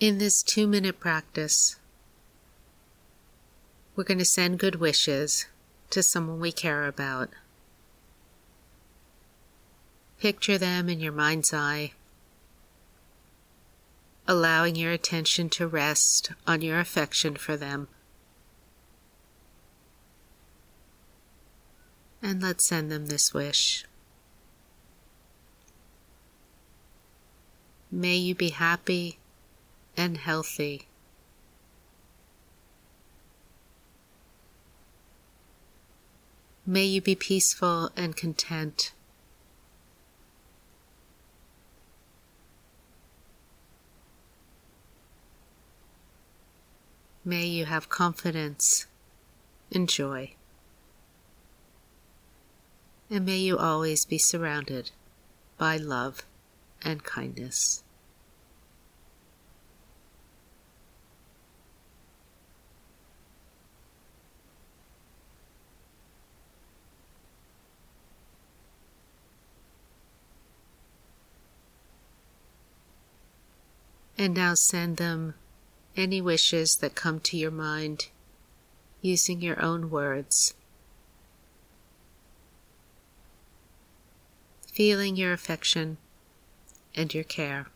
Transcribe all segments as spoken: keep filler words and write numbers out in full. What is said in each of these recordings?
In this two-minute practice, we're going to send good wishes to someone we care about. Picture them in your mind's eye, allowing your attention to rest on your affection for them. And let's send them this wish. May you be happy and healthy. May you be peaceful and content. May you have confidence and joy. And may you always be surrounded by love and kindness. And now send them any wishes that come to your mind using your own words, feeling your affection and your care.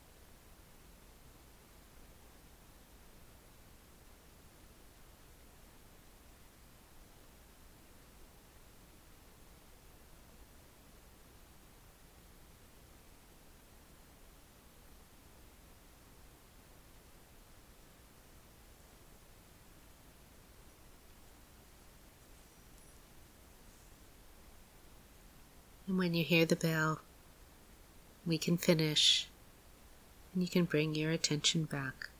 And when you hear the bell, we can finish, and you can bring your attention back.